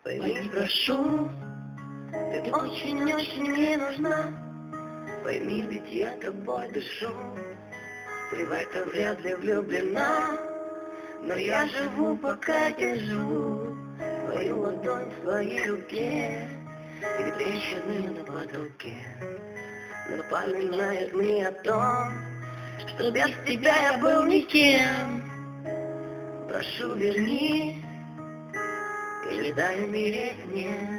Пойми, прошу, ты очень-очень мне нужна. Пойми, ведь я тобой дышу. Ты в это вряд ли влюблена, но я живу, пока держу твою ладонь в своей руке, и трещины на потолке напоминают мне о том, что без тебя я был никем. Прошу, вернись, или дай умереть мне.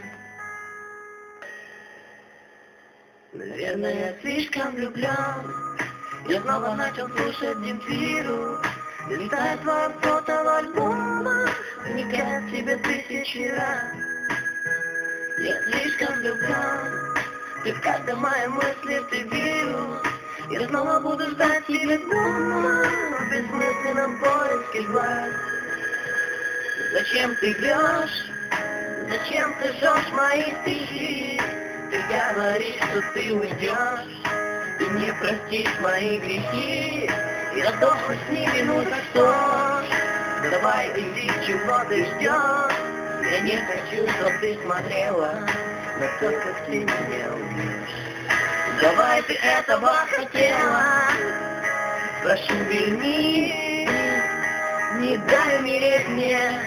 Наверное, я слишком влюблен. Я снова начал слушать Земфиру, листая твое фото в альбомах, вникая в тебя тысячи раз. Я слишком влюблен, ты в каждой моей мысли, ты вирус. Я снова буду ждать тебя дома, в бессмысленном поиске глаз. Зачем ты врешь? Зачем ты жжешь мои стихи? Ты говоришь, что ты уйдешь, ты не простишь мои грехи. Я сдохну с ними, ну так что ж, давай иди, чего ты ждешь. Я не хочу, чтоб ты смотрела на то, как ты меня убьешь. Давай, ты этого хотела, прошу, верни, не дай умереть мне.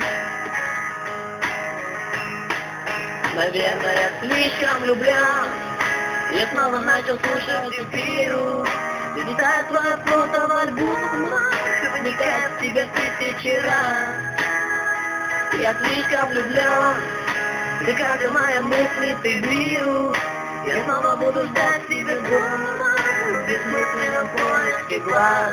Наверное, я слишком влюблен. Я снова начал слушать Земфиру, листая твое фото в альбомах, вникая в тебя тысячи раз. Я слишком влюблен, ты каждой моей мысли, ты вирус. Я снова буду ждать тебя дома, в бессмысленном поиске глаз.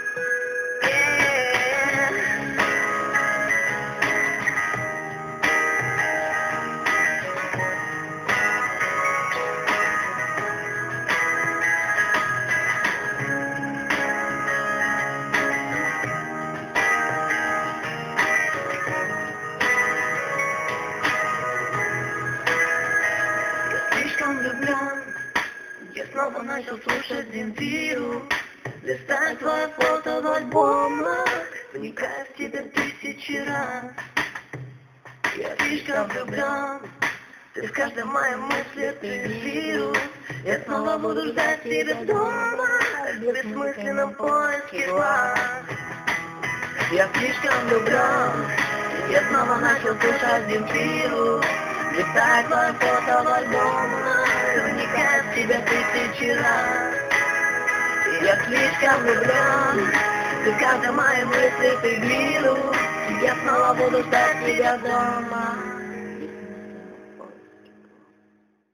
Влюблен. Я снова начал слушать Земфиру, листая твое фото в альбомах, вникая в тебя тысячи раз. Я слишком влюблен, ты в каждой моей мысли, ты вирус. Я снова буду ждать тебя дома, в бессмысленном поиске глаз. Я слишком влюблен, я снова начал слушать Земфиру, листая твое фото в альбомах, вникая в тебя тысячи раз. Я слишком влюблен, ты в каждой моей мысли, ты вирус. Я снова буду ждать тебя дома.